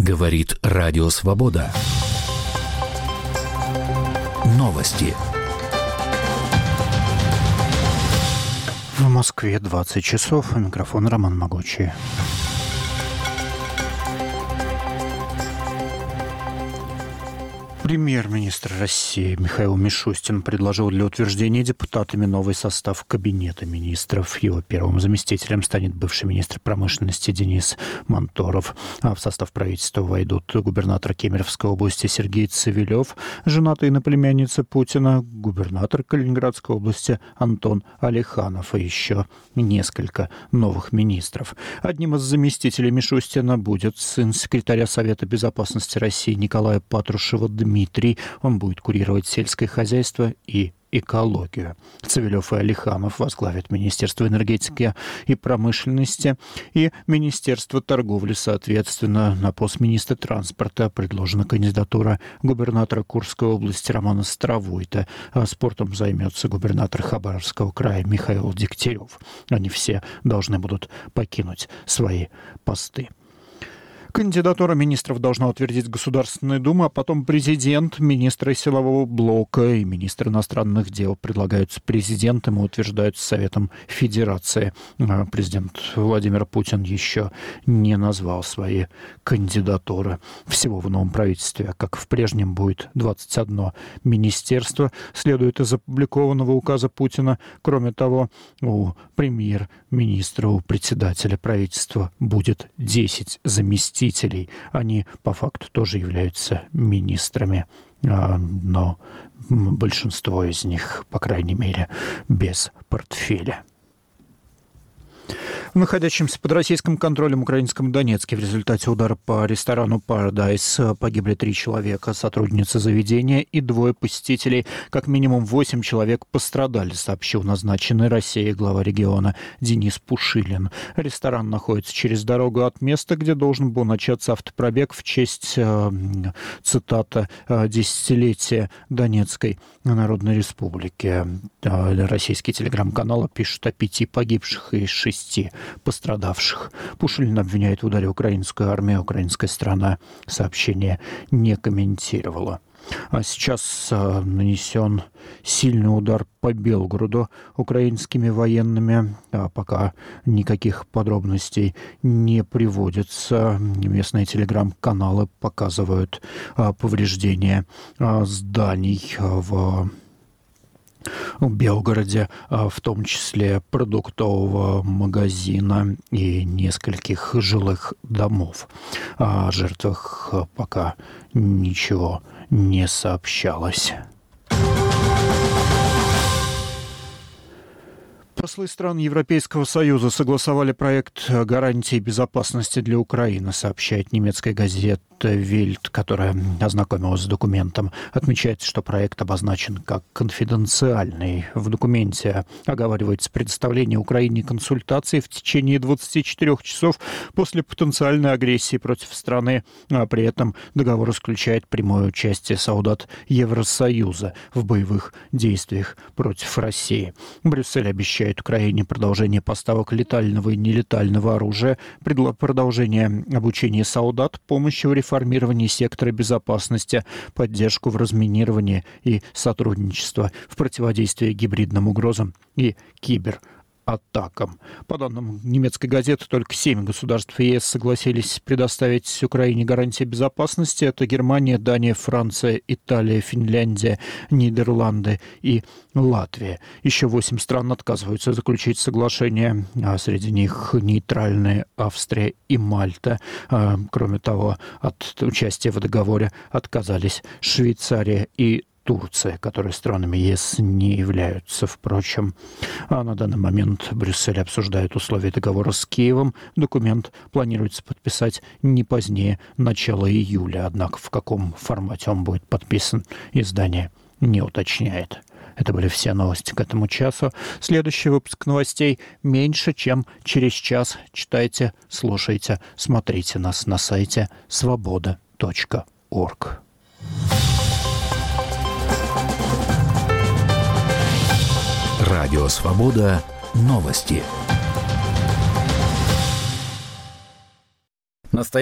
Говорит Радио Свобода. Новости. В Москве 20 часов. Микрофон Роман Могучий. Премьер-министр России Михаил Мишустин предложил для утверждения депутатами новый состав Кабинета министров. Его первым заместителем станет бывший министр промышленности Денис Мантуров. А в состав правительства войдут губернатор Кемеровской области Сергей Цивилев, женатый на племяннице Путина, губернатор Калининградской области Антон Алиханов и еще несколько новых министров. Одним из заместителей Мишустина будет сын секретаря Совета безопасности России Николая Патрушева Дмитрий. Он будет курировать сельское хозяйство и экологию. Цивилев и Алиханов возглавят Министерство энергетики и промышленности и Министерство торговли. Соответственно, на пост министра транспорта предложена кандидатура губернатора Курской области Романа Старовойта. А спортом займется губернатор Хабаровского края Михаил Дегтярев. Они все должны будут покинуть свои посты. Кандидатура министров должна утвердить Государственная Дума, а потом президент, министры силового блока и министр иностранных дел предлагаются президентом и утверждаются Советом Федерации. Президент Владимир Путин еще не назвал свои кандидатуры. Всего в новом правительстве, как в прежнем, будет 21 министерство, следует из опубликованного указа Путина. Кроме того, у премьер-министра, у председателя правительства будет 10 заместителей. Они по факту тоже являются министрами, но большинство из них, по крайней мере, без портфеля. В находящемся под российским контролем украинском Донецке в результате удара по ресторану «Paradise» погибли 3 человека, сотрудница заведения и 2 посетителей. Как минимум 8 человек пострадали, сообщил назначенный Россией глава региона Денис Пушилин. Ресторан находится через дорогу от места, где должен был начаться автопробег в честь, цитата, «десятилетия Донецкой Народной Республики». Российские телеграм-каналы пишут о 5 погибших и 6 пострадавших. Пушилин обвиняет в ударе украинскую армию. Украинская сторона сообщение не комментировала. А сейчас нанесен сильный удар по Белгороду украинскими военными. Пока никаких подробностей не приводится. Местные телеграм-каналы показывают повреждения зданий в Белгороде, в том числе продуктового магазина и нескольких жилых домов. О жертвах пока ничего не сообщалось. Послы стран Европейского Союза согласовали проект гарантий безопасности для Украины, сообщает немецкая газета «Вельт», которая ознакомилась с документом. Отмечается, что проект обозначен как конфиденциальный. В документе оговаривается предоставление Украине консультаций в течение 24 часов после потенциальной агрессии против страны. А при этом договор исключает прямое участие солдат Евросоюза в боевых действиях против России. Брюссель обещает Украине продолжение поставок летального и нелетального оружия, продолжение обучения солдат, помощи в реформировании сектора безопасности, поддержку в разминировании и сотрудничество в противодействии гибридным угрозам и кибератакам. По данным немецкой газеты, только 7 государств ЕС согласились предоставить Украине гарантии безопасности. Это Германия, Дания, Франция, Италия, Финляндия, Нидерланды и Латвия. Еще 8 стран отказываются заключить соглашение, а среди них нейтральные Австрия и Мальта. Кроме того, от участия в договоре отказались Швейцария и Турция, которые странами ЕС не являются. Впрочем, на данный момент Брюссель обсуждает условия договора с Киевом. Документ планируется подписать не позднее начала июля. Однако в каком формате он будет подписан, издание не уточняет. Это были все новости к этому часу. Следующий выпуск новостей меньше, чем через час. Читайте, слушайте, смотрите нас на сайте svoboda.org. Радио Свобода. Новости.